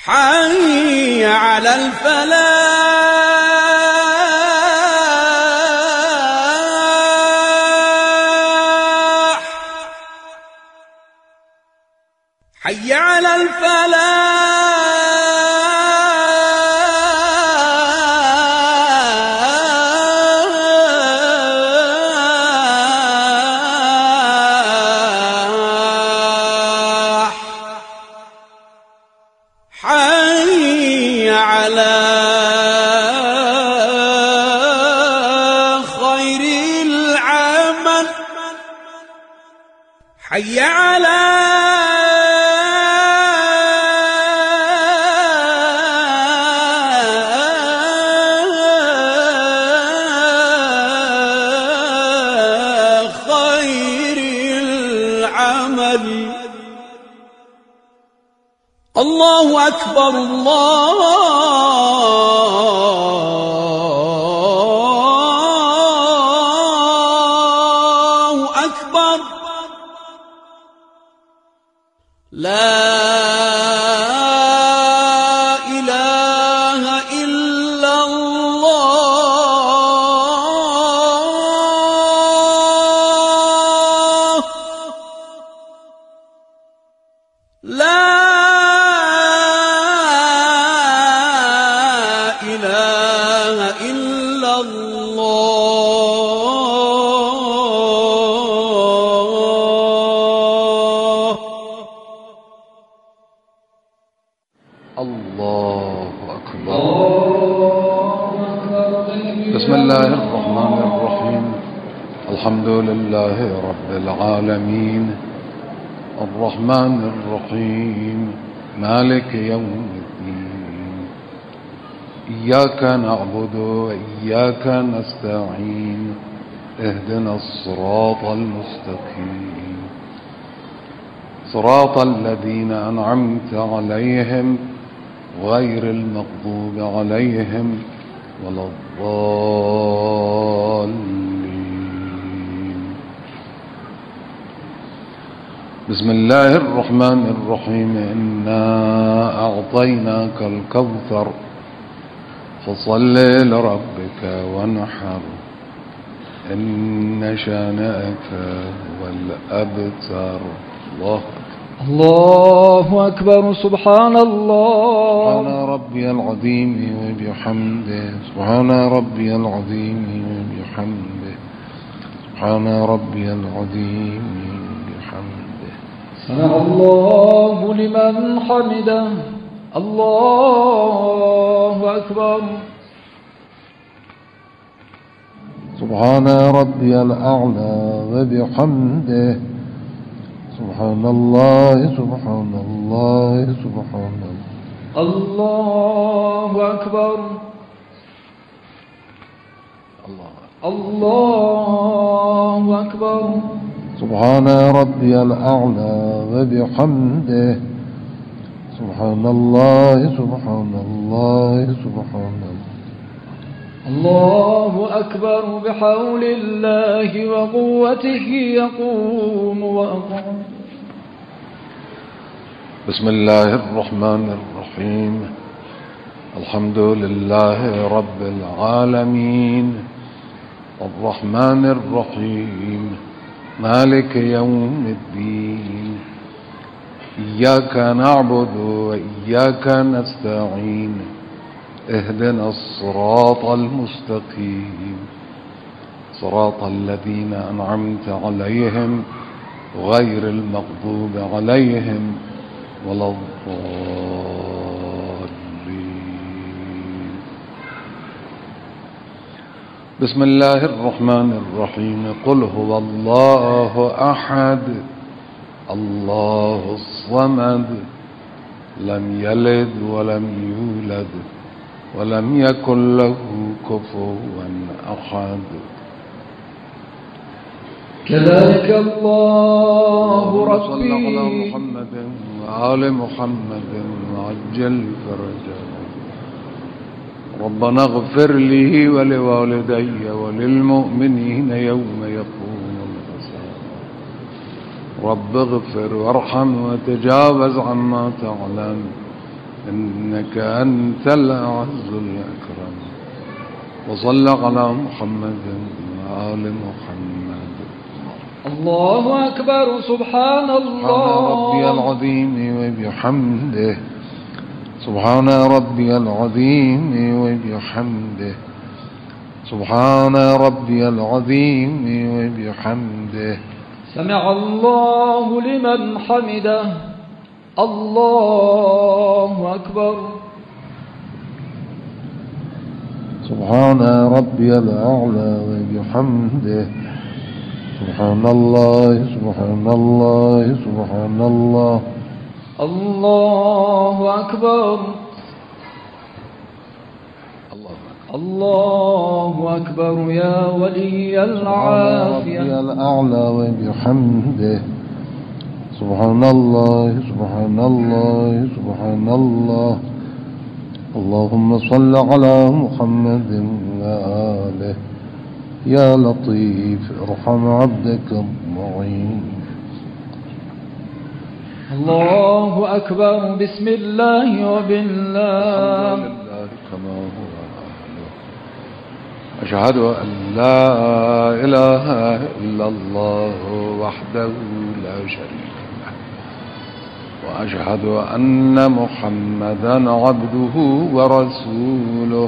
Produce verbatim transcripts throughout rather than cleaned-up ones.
حي على الفلاح حي على الفلاح حي على خير العمل حي على خير العمل. الله أكبر الله أكبر لا إله إلا الله لا إله إلا الله. الله أكبر. بسم الله الرحمن الرحيم. الحمد لله رب العالمين الرحمن الرحيم مالك يوم الدين إياك نعبد وإياك نستعين اهدنا الصراط المستقيم صراط الذين أنعمت عليهم غير المغضوب عليهم ولا الضالين. بسم الله الرحمن الرحيم إنا أعطيناك الكوثر فصل لربك وانحر إن شانئك هو الأبتر. الله الله أكبر. سبحان الله. سبحان ربي العظيم وبحمده سبحان ربي العظيم وبحمده سبحان ربي العظيم وبحمده. سمع الله لمن حمده. الله أكبر. سبحان ربي الأعلى وبحمده سبحان الله سبحان الله سبحان الله. الله أكبر. الله أكبر. سبحان ربي الأعلى وبحمده سبحان الله سبحان الله سبحان الله. الله أكبر. بحول الله وقوته يقوم وأقوم. بسم الله الرحمن الرحيم. الحمد لله رب العالمين الرحمن الرحيم مالك يوم الدين إياك نعبد وإياك نستعين اهدنا الصراط المستقيم صراط الذين أنعمت عليهم غير المغضوب عليهم ولا الضالين. بسم الله الرحمن الرحيم. قل هو الله أحد الله الصمد لم يلد ولم يولد ولم يكن له كفوا أحد. كذلك الله ربي. صلى على محمد وآل محمد وعجل فرجه. ربنا اغفر لي ولوالدي وللمؤمنين يوم يقوم الحساب. رب اغفر وارحم وتجاوز عما تعلم إنك أنت الأعز الأكرم. وصلى على محمد وآل محمد. الله أكبر. سبحان الله ربي العظيم وبحمده. سبحان ربي العظيم وبحمده. سبحان ربي العظيم وبحمده. سمع الله لمن حمده. الله أكبر. سبحان ربي الأعلى وبحمده. سبحان الله سبحان الله سبحان الله. الله أكبر. الله أكبر. يا ولي العافية. ربي الأعلى وبحمده. سبحان الله سبحان الله سبحان الله. اللهم صل على محمد وآله. يا لطيف ارحم عبدك الضعيف. الله أكبر. بسم الله وبالله. كما هو أهله. أشهد أن لا إله إلا الله وحده لا شريك له. وأشهد أن محمدا عبده ورسوله.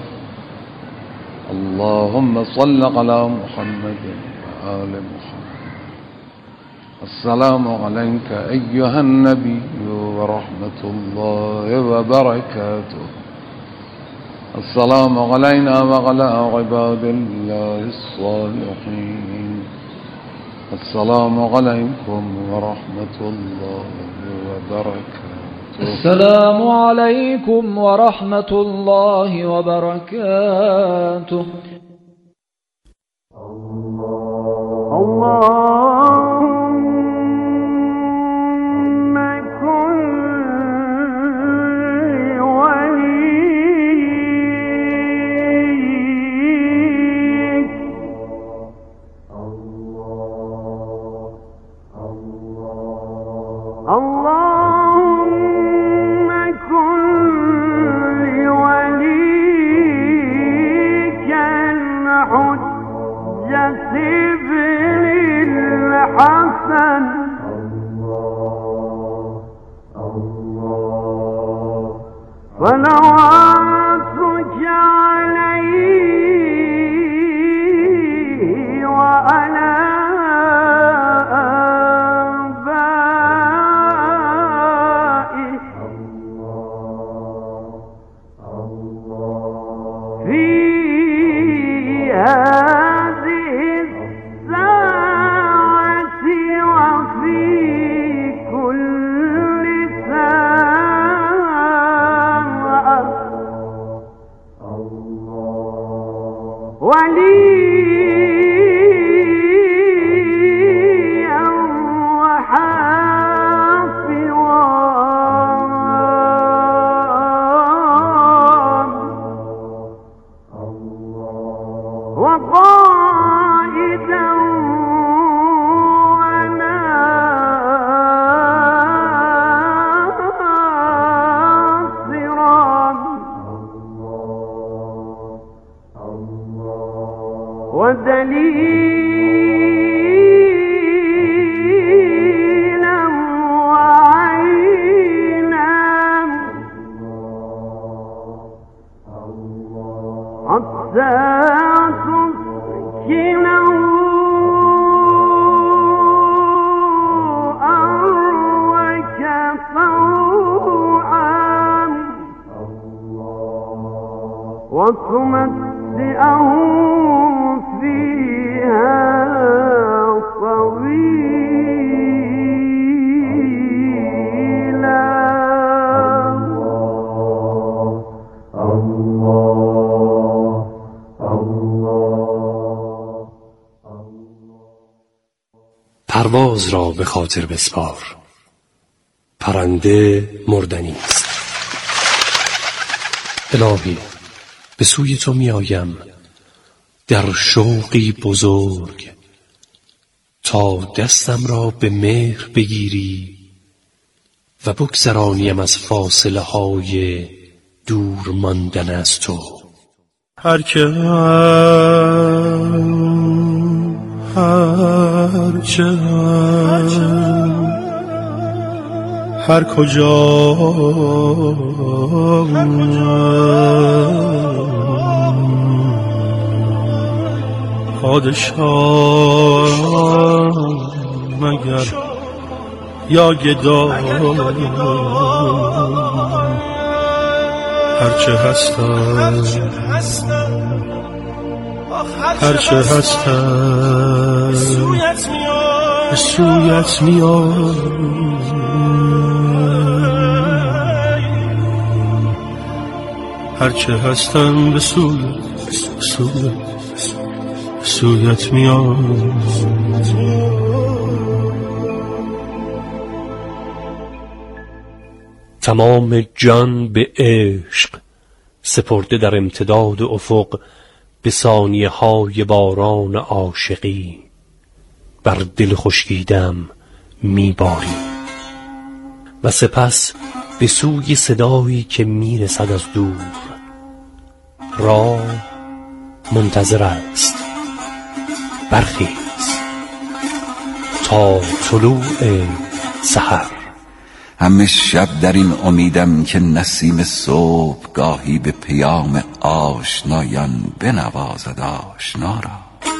اللهم صل على محمد وآل محمد. السلام عليك أيها النبي ورحمة الله وبركاته. السلام علينا وعلى عباد الله الصالحين. السلام عليكم ورحمة الله وبركاته. السلام عليكم ورحمة الله وبركاته. الله صلواتك عليه وعلى آبائه في هذه الساعة وفي كل ساعة وليا وحافظا وقائدا ودليلا وعينا حتى تسكنه أرضك طوعا وتمتعه فيها طويلا. الله الله. پرواز را به خاطر بسپار، پرنده مردنی است. الهی به سوی تو می آیم در شوقی بزرگ تا دستم را به مهر بگیری و بگذرانیم از فاصله های دور ماندن از تو. هر که هر چه هر کجا پادشاه مگر یا گدا، هرچه هستم هرچه هستم به سویت میام، هرچه هستم به سویت سویت سویت میام. تمام جان به عشق سپرده در امتداد افق، به ثانیه های باران عاشقی بر دل خشکیدم میباری. و سپس به سوی صدایی که میرسد از دور، راه منتظر است، برخیز تا طلوع سحر. همه شب در این امیدم که نسیم صبح گاهی به پیام آشنایان بنوازد آشنا را.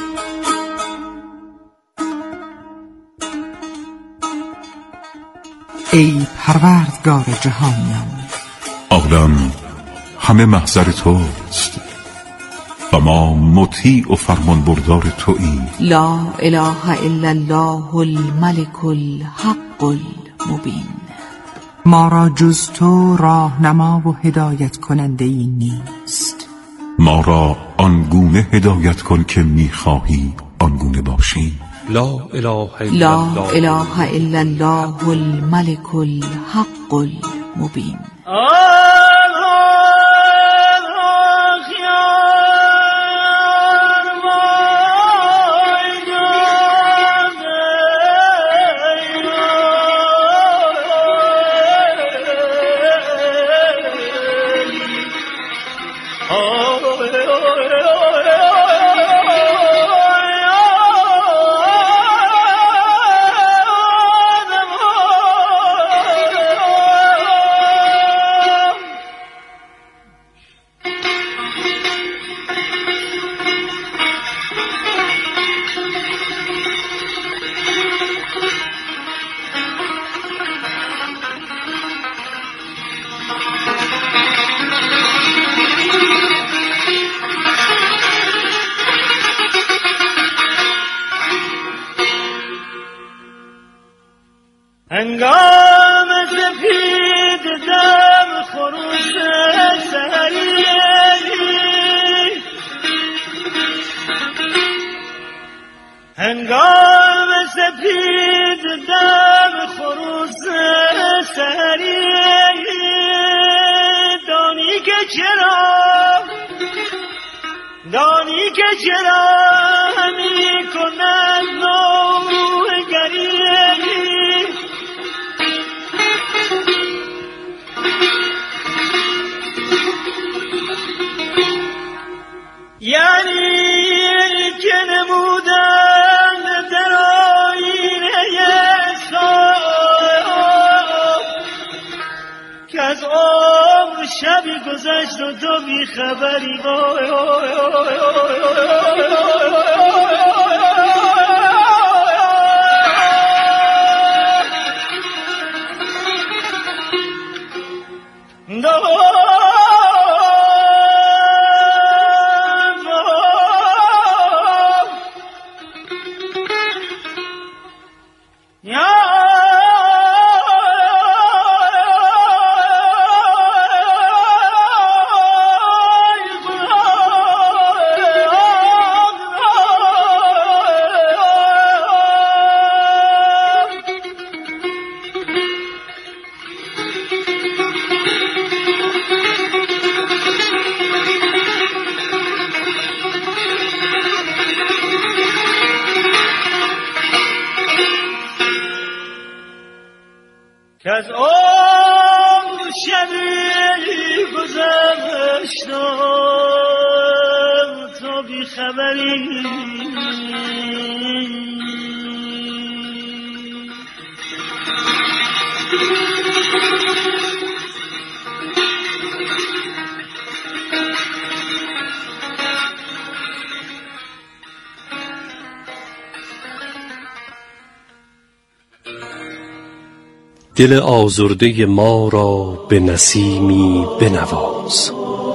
ای پروردگار جهانیان، عالم همه محضر توست و ما مطیع و فرمان بردار توییم. لا اله الا الله الملک الحق المبین. ما را جز تو راهنما و هدایت کننده ای نیست. ما را آنگونه هدایت کن که میخواهی آنگونه باشیم. لا اله الا لا اله الا الله الملک الحق المبین. هنگام سپید دم خروس سحری، هنگام سپید دم خروس سحری، دانی که چرا دانی که چرا می کند نوگری، یعنی که نمودن در آینه صاحب که از عمر شبی گذشت و تو بی خبری. که از بیخبری. دل آزرده ما را به نسیمی بنواز.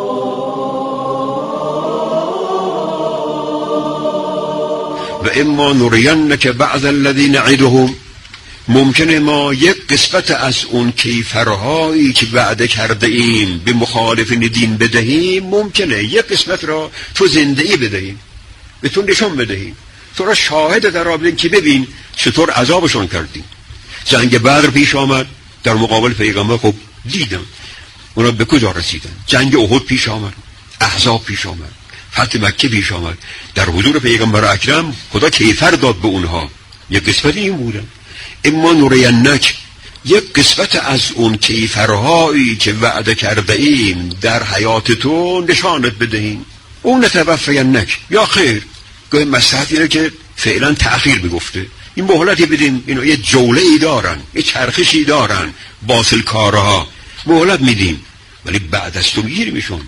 و اما نرینک بعض الذی نعدهم، ممکنه ما یک قسمت از اون کیفرهایی که وعده کرده ایم به مخالفین دین بدهیم، ممکنه یک قسمت را تو زندگی بدهیم، بهتون نشون بدهیم، تو را شاهد در آبدین که ببین چطور عذابشون کردیم. جنگ بدر پیش آمد در مقابل پیغمبر، خب دیدم اونا به کجا رسیدن. جنگ احد پیش آمد، احزاب پیش آمد، فتح مکه پیش آمد، در حضور پیغمبر اکرم خدا کیفر داد به اونها. یک قسمت این بودن. اما نرینک، یک قسمت از اون کیفرهایی که وعده کرده ایم در حیات تو نشانت بدهیم. اون نتوفینک، یا خیر گاهی مصلحت اینه که فعلا تأخیر بگفته، این مهلتی بدیم، اینا یه جوله ای دارن، یه چرخشی دارن، باطل کارها مهلت میدیم، ولی بعد از تو میگیریمشون.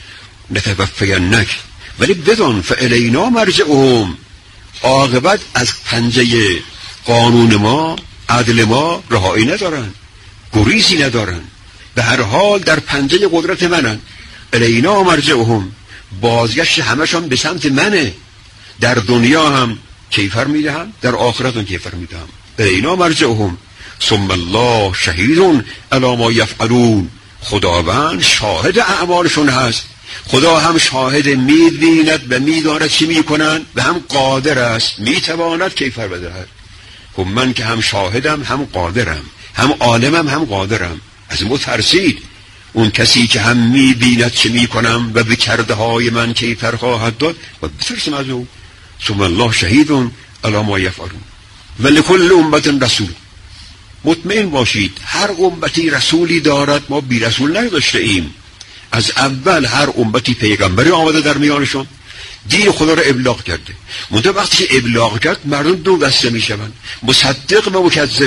نتوفینک، ولی بدون فالینا مرجعهم، عاقبت از پنجه قانون ما، عدل ما رهایی ندارن، گریزی ندارن، به هر حال در پنجه قدرت منن. الینا مرجعهم، بازگشت همشون به سمت منه. در دنیا هم کیفر میدهم، در آخرت هم کیفر میدهم. الینا مرجعهم ثم الله شهید علی ما یفعلون، خداوند شاهد اعمالشون هست. خدا هم شاهد، میبیند و میداند چی میکنن و هم قادر است، میتواند کیفر بدهد. خب من که هم شاهدم هم قادرم، هم عالمم هم قادرم. از ما ترسید اون کسی که هم میبیند چی میکنم و به کرده های من کیفر خواهد داد و بترسم از او. ثم الله شهید علی ما یفعلون و لکل امت رسول، مطمئن باشید هر امتی رسولی دارد، ما بی رسول نداشته ایم. از اول هر امتی پیغمبری آمده در میانشون، دین خدا را ابلاغ کرده. منتها وقتی که ابلاغ کرد مردم دو دسته میشوند، مصدق و مکذب.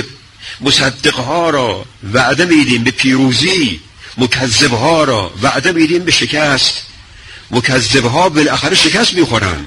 مصدقها را وعده میدیم به پیروزی، مکذبها را وعده میدیم به شکست. مکذبها بالاخره شکست میخورن،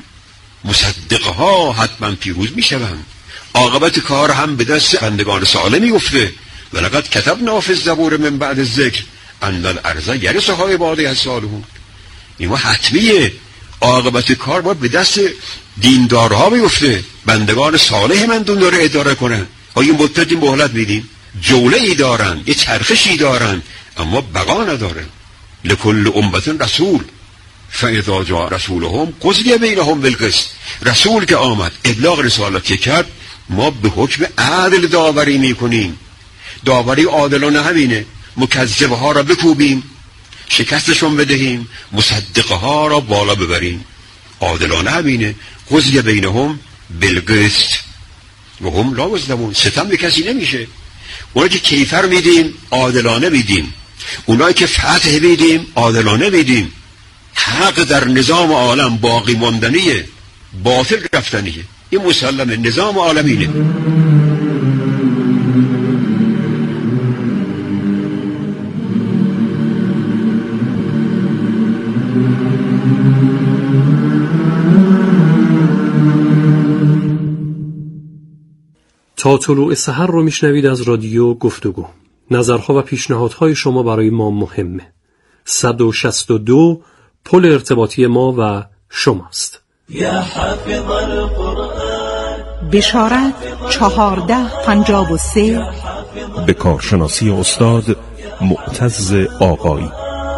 مصدقها حتما پیروز میشوند. عاقبت کار هم به دست بندگان صالح میفته. ولقد کتبنا فی الزبور من بعد الذکر ان الارض یرثها عبادی الصالحون. این حتمیه، عاقبت کار باید به دست دیندارها بیفته، بندگان صالح من دون داره اداره کنن. آیا مدتی مهلت میدیم، جوله ای دارن، یه چرخشی دارن، اما بقا نداره. لکل امت رسول فاذا جاء رسولهم قضی بینهم بالقسط. رسول که آمد ابلاغ رسالت که کرد، ما به حکم عدل داوری میکنیم. داوری عادلانه همینه، مکذبها را بکوبیم، شکستشون بدهیم، مصدقها را بالا ببریم. عادلانه همینه. قضی بینهم بالقسط و هم لا یظلمون، ستم به کسی نمیشه. اونایی که کیفر میدیم عادلانه میدیم، اونایی که فتح میدیم عادلانه میدیم. حق در نظام عالم باقی ماندنیه، باطل رفتنیه. این مسلمه، نظام عالمینه. تا طلوع سحر رو میشنوید از رادیو گفتگو. نظرها و پیشنهادهای شما برای ما مهمه. صد و شصت و دو پل ارتباطی ما و شماست. یا حافظ القرآن. بشارت چهارده پنجاب و سه. به کارشناسی استاد معتز آقایی.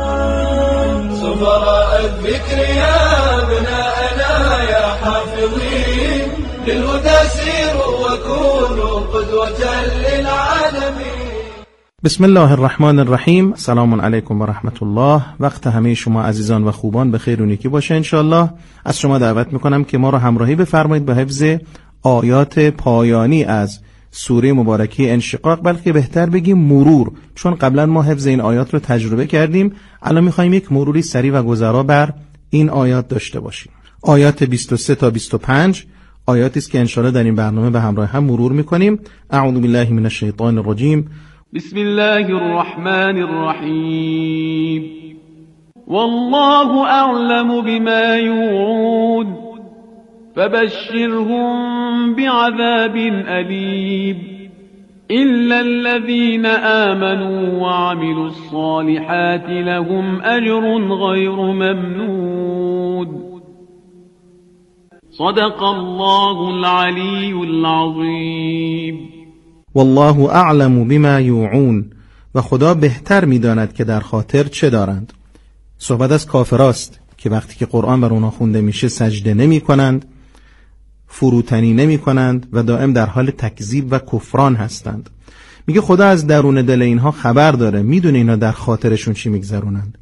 سفراء الذكر يا ابناءنا يا حافظين للهدى سيروا وكونوا قدوة للعالمين. بسم الله الرحمن الرحیم. سلام علیکم و رحمت الله. وقت همه شما عزیزان و خوبان به خیر و نیکی باشه انشالله. از شما دعوت میکنم که ما را همراهی بفرمایید به حفظ آیات پایانی از سوره مبارکه انشقاق، بلکه بهتر بگیم مرور، چون قبلا ما حفظ این آیات رو تجربه کردیم. الان میخوایم یک مروری سریع و گذرا بر این آیات داشته باشیم. آیات بیست و سه تا بیست و پنج آیاتی است که انشاءالله در این برنامه به همراه هم مرور میکنیم. اعوذ بالله من الشیطان الرجیم. بسم الله الرحمن الرحیم. والله اعلم بما یوعون فبشرهم بعذاب أليم إلا الذين آمنوا وعملوا الصالحات لهم أجر غير ممنون صدق الله العلي العظيم. والله اعلم بما یوعون، و خدا بهتر میداند که در خاطر چه دارند. صحبت از کافراست که وقتی که قرآن بر اونها خونده میشه سجده نمی کنند، فروتنی نمی کنند و دائم در حال تکذیب و کفران هستند. میگه خدا از درون دل اینها خبر داره، میدونه اینها در خاطرشون چی میگذرونند.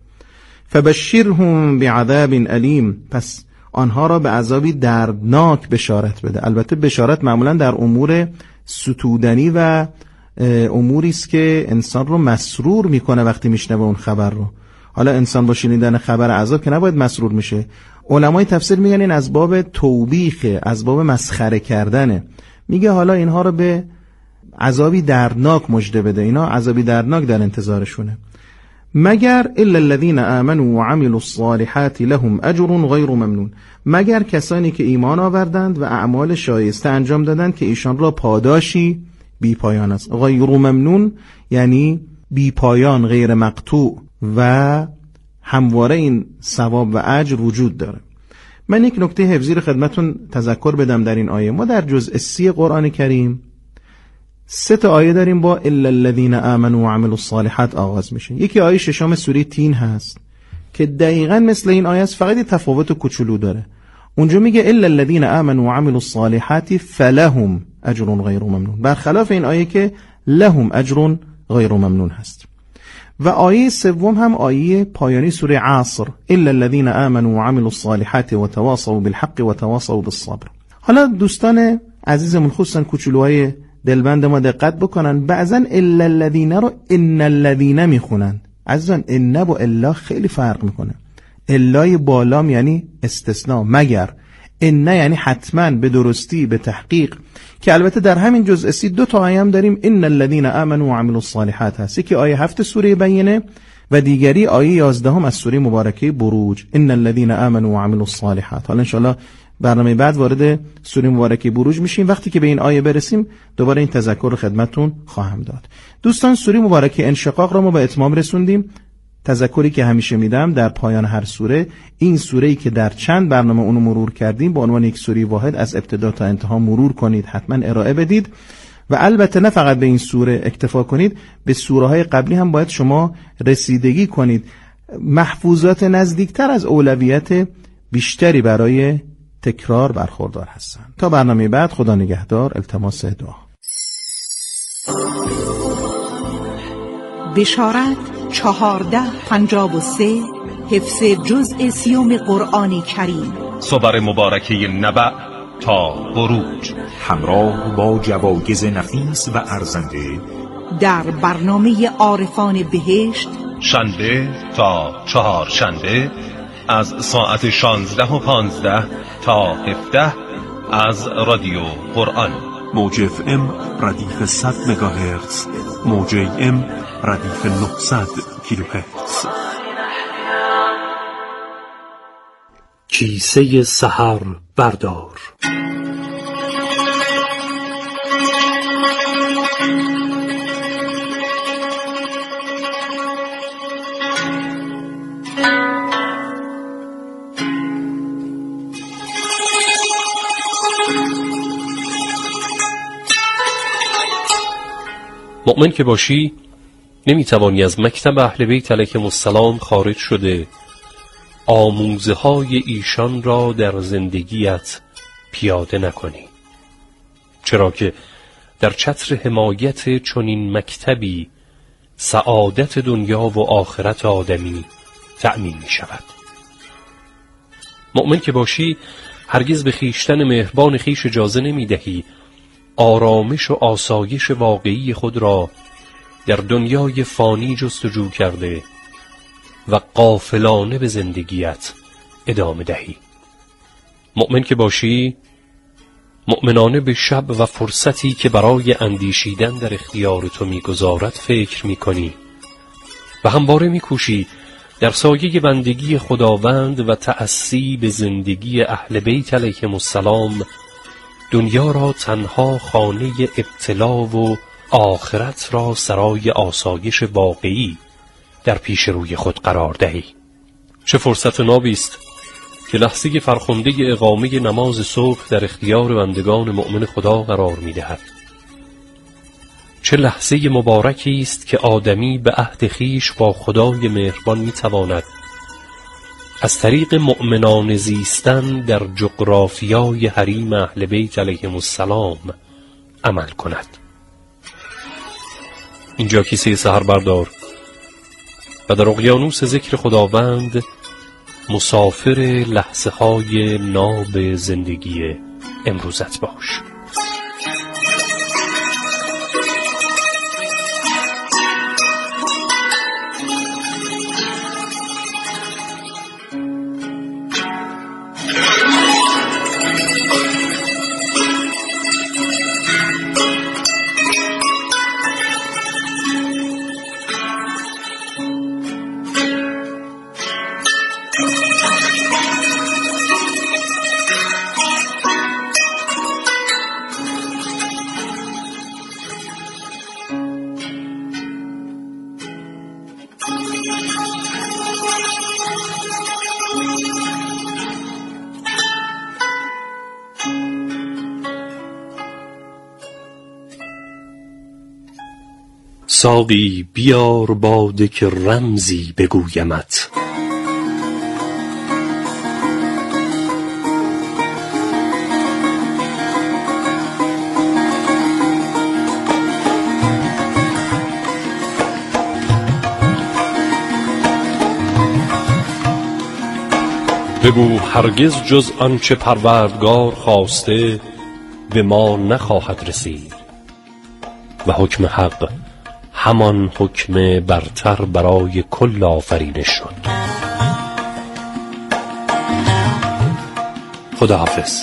فبشرهم بعذاب علیم، پس آنها را به عذابی دردناک بشارت بده. البته بشارت معمولا در امور ستودنی و اموری است که انسان رو مسرور میکنه وقتی میشنوه اون خبر رو. حالا انسان با شنیدن خبر عذاب که نباید مسرور میشه. علمای تفسیر میگن این از باب توبیخه، از باب مسخره کردنه. میگه حالا اینها رو به عذابی دردناک مژده بده، اینا عذابی دردناک در انتظارشونه. مگر الا الذين آمنوا وعملوا الصالحات لهم اجر غیر ممنون، مگر کسانی که ایمان آوردند و اعمال شایسته انجام دادند که ایشان را پاداشی بی پایان است. غیر ممنون یعنی بی پایان، غیر مقطوع و همواره این ثواب و اجر وجود داره. من یک نکته حفظی رو خدمتون تذکر بدم در این آیه. ما در جزء سی قرآن کریم سه تا آیه داریم با الا الذين آمنوا وعملوا الصالحات آغاز میشه. یکی آیه ششم سوره تین هست که دقیقاً مثل این آیه است، فقط یه تفاوت کوچولو داره. اونجا میگه الا الذين آمنوا وعملوا الصالحات فلهم اجر غیر ممنون، برخلاف این آیه که لهم اجر غیر ممنون هست. و آیه سوم هم آیه پایانی سوره عصر، الا الذين آمنوا وعملوا الصالحات وتواصوا بالحق وتواصوا بالصبر. حالا دوستان عزیزمون خصوصا کوچولوهای دلبند ما دقت بکنن، بعضن الا الذين رو ان الذين میخونن. عزیزان ان با الا خیلی فرق میکنه. الای بالام یعنی استثناء، مگر. ان یعنی حتما، به درستی، به تحقیق. که البته در همین جزء سی دو تا آیه هم داریم ان الذين آمنوا وعملوا الصالحات هست، که آیه هفت سوره بینه و دیگری آیه یازدهم از سوره مبارکه بروج، ان الذين آمنوا وعملوا الصالحات. حالا ان شاء الله برنامه بعد وارد سوره مبارکه بروج میشیم. وقتی که به این آیه برسیم دوباره این تذکر رو خدمتتون خواهم داد. دوستان سوره مبارکه انشقاق را ما به اتمام رسوندیم. تذکری که همیشه میدم در پایان هر سوره، این سوره‌ای که در چند برنامه اونو مرور کردیم به عنوان یک سوره واحد از ابتدا تا انتها مرور کنید، حتما ارائه بدید و البته نه فقط به این سوره اکتفا کنید، به سوره‌های قبلی هم باید شما رسیدگی کنید. محفوظات نزدیکتر از اولویت بیشتری برای تکرار برخوردار هستند. تا برنامه بعد، خدا نگهدار. التماس دعا. بشارت چهارده پنجاب و سه، حفظ جزء سیوم قرآن کریم. صبر مبارکه نبع تا بروج، همراه با جوایز نفیس و ارزنده در برنامه عارفان بهشت، شنبه تا چهار شنبه از ساعت شانزده و پانزده تا هفده از رادیو قرآن. موج اف ام ردیف صد مگاهرتز، موج ام ردیف نهصد کیلوهرتز. کیسه سحر بردار. مؤمن که باشی نمیتوانی از مکتب اهل بیت علیهم السلام خارج شده آموزه های ایشان را در زندگیت پیاده نکنی، چرا که در چتر حمایت چنین مکتبی سعادت دنیا و آخرت آدمی تأمین می شود. مؤمن که باشی هرگز به خیشتن مهربان خیش اجازه نمی دهی آرامش و آسایش واقعی خود را در دنیای فانی جستجو کرده و غافلانه به زندگیت ادامه دهی. مؤمن که باشی، مؤمنانه به شب و فرصتی که برای اندیشیدن در اختیار تو می‌گذارد فکر می‌کنی و همواره می‌کوشی در سایه بندگی خداوند و تأسی به زندگی اهل بیت علیهم السلام دنیا را تنها خانه ابتلا و آخرت را سرای آسایش واقعی در پیش روی خود قرار دهی. چه فرصت نابی است که لحظه فرخنده اقامه نماز صبح در اختیار بندگان مؤمن خدا قرار می‌دهد. چه لحظه مبارکی است که آدمی به عهد خویش با خدای مهربان می‌تواند از طریق مؤمنان زیستن در جغرافیای حریم اهل بیت علیهم السلام عمل کند. اینجا کیسه سحر بردار و در اقیانوس ذکر خداوند مسافر لحظه های ناب زندگی امروزت باش. ساقی بیار باده که رمزی بگویمت، بگو هرگز جز آنچه پروردگار خواسته به ما نخواهد رسید و حکم حق همان حکم برتر برای کل آفرینش شد. خداحافظ.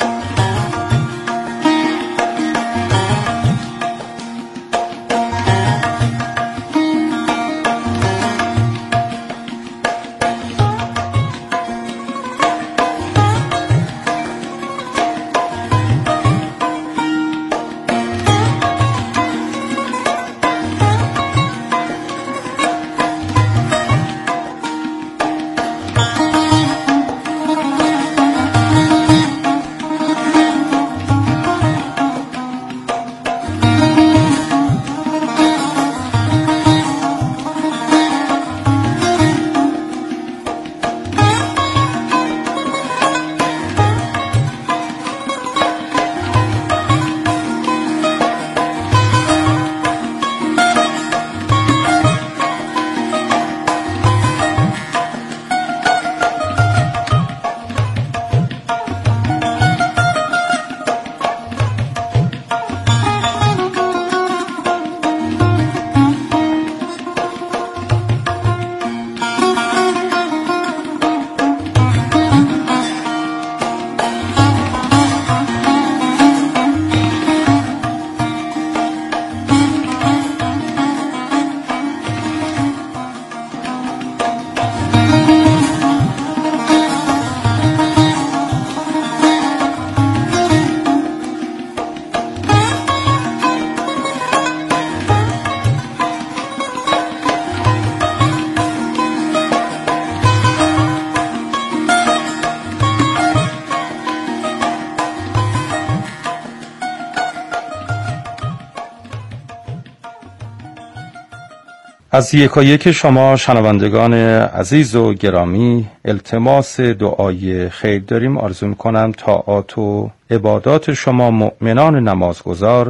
از یکایک شما شنوندگان عزیز و گرامی التماس دعای خیر داریم. آرزو می‌کنم طاعات و عبادات شما مؤمنان نمازگزار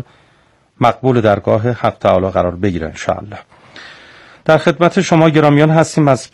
مقبول درگاه حق تعالی قرار بگیرن ان شاء الله. در خدمت شما گرامیان هستیم از